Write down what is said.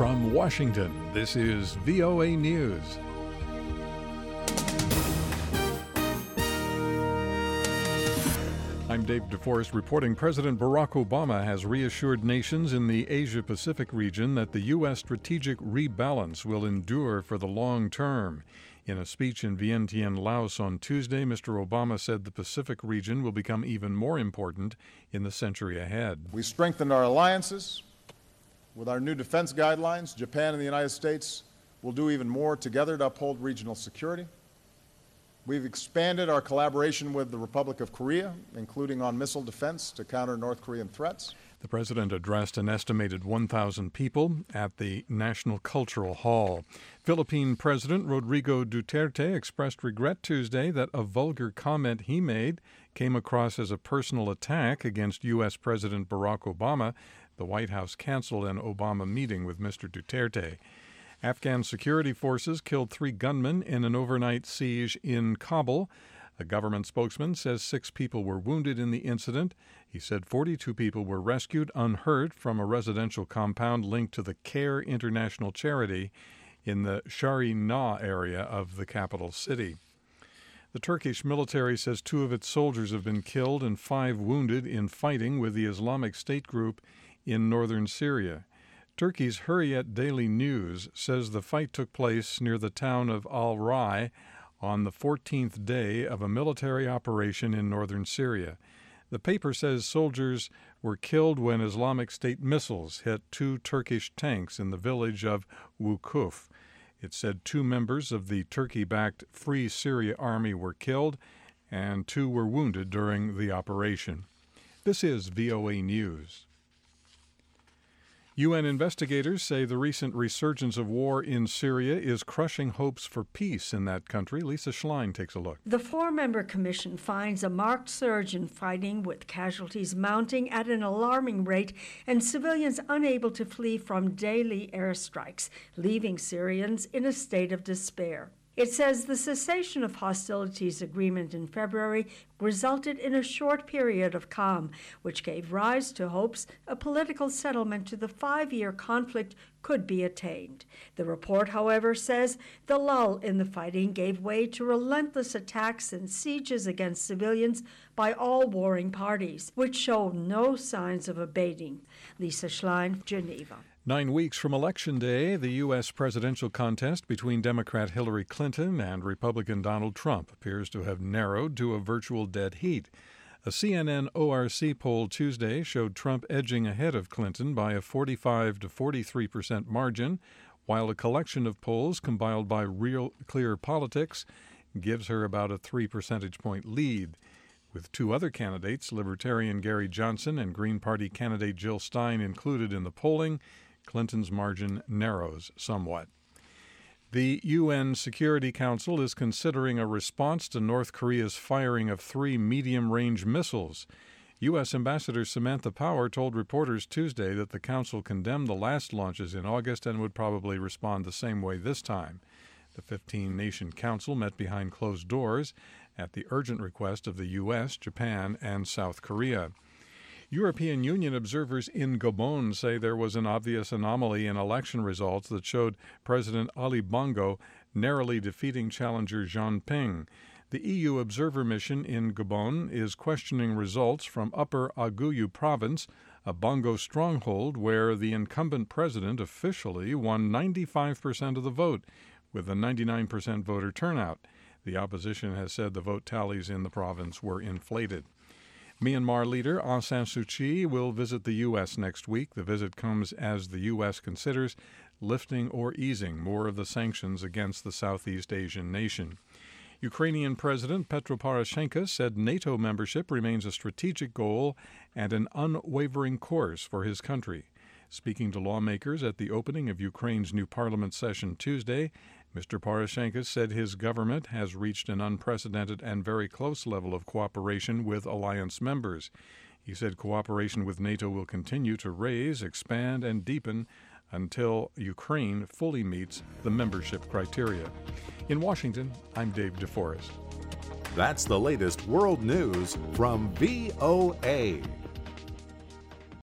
From Washington, this is VOA News. I'm Dave DeForest reporting President Barack Obama has reassured nations in the Asia-Pacific region that the U.S. strategic rebalance will endure for the long term. In a speech in Vientiane, Laos on Tuesday, Mr. Obama said the Pacific region will become even more important in the century ahead. We strengthened our alliances. With our new defense guidelines, Japan and the United States will do even more together to uphold regional security. We've expanded our collaboration with the Republic of Korea, including on missile defense to counter North Korean threats. The president addressed an estimated 1,000 people at the National Cultural Hall. Philippine President Rodrigo Duterte expressed regret Tuesday that a vulgar comment he made came across as a personal attack against U.S. President Barack Obama. The White House canceled an Obama meeting with Mr. Duterte. Afghan security forces killed 3 gunmen in an overnight siege in Kabul. A government spokesman says 6 people were wounded in the incident. He said 42 people were rescued unhurt from a residential compound linked to the CARE International charity in the Shari Na area of the capital city. The Turkish military says 2 of its soldiers have been killed and 5 wounded in fighting with the Islamic State group in northern Syria. Turkey's Hurriyet Daily News says the fight took place near the town of Al-Rai on the 14th day of a military operation in northern Syria. The paper says soldiers were killed when Islamic State missiles hit 2 Turkish tanks in the village of Wukuf. It said 2 members of the Turkey-backed Free Syria Army were killed and 2 were wounded during the operation. This is VOA News. UN investigators say the recent resurgence of war in Syria is crushing hopes for peace in that country. Lisa Schlein takes a look. The 4-member commission finds a marked surge in fighting, with casualties mounting at an alarming rate and civilians unable to flee from daily airstrikes, leaving Syrians in a state of despair. It says the cessation of hostilities agreement in February resulted in a short period of calm, which gave rise to hopes a political settlement to the 5-year conflict could be attained. The report, however, says the lull in the fighting gave way to relentless attacks and sieges against civilians by all warring parties, which show no signs of abating. Lisa Schlein, Geneva. 9 weeks from Election Day, the U.S. presidential contest between Democrat Hillary Clinton and Republican Donald Trump appears to have narrowed to a virtual dead heat. A CNN ORC poll Tuesday showed Trump edging ahead of Clinton by a 45 to 43% margin, while a collection of polls compiled by Real Clear Politics gives her about a 3 percentage point lead. With 2 other candidates, Libertarian Gary Johnson and Green Party candidate Jill Stein, included in the polling, Clinton's margin narrows somewhat. The UN Security Council is considering a response to North Korea's firing of 3 medium-range missiles. U.S. Ambassador Samantha Power told reporters Tuesday that the Council condemned the last launches in August and would probably respond the same way this time. The 15-nation council met behind closed doors at the urgent request of the U.S., Japan, and South Korea. European Union observers in Gabon say there was an obvious anomaly in election results that showed President Ali Bongo narrowly defeating challenger Jean Ping. The EU observer mission in Gabon is questioning results from Upper Aguyu province, a Bongo stronghold where the incumbent president officially won 95% of the vote, with a 99% voter turnout. The opposition has said the vote tallies in the province were inflated. Myanmar leader Aung San Suu Kyi will visit the U.S. next week. The visit comes as the U.S. considers lifting or easing more of the sanctions against the Southeast Asian nation. Ukrainian President Petro Poroshenko said NATO membership remains a strategic goal and an unwavering course for his country. Speaking to lawmakers at the opening of Ukraine's new parliament session Tuesday, Mr. Poroshenko said his government has reached an unprecedented and very close level of cooperation with alliance members. He said cooperation with NATO will continue to raise, expand, and deepen until Ukraine fully meets the membership criteria. In Washington, I'm Dave DeForest. That's the latest world news from VOA.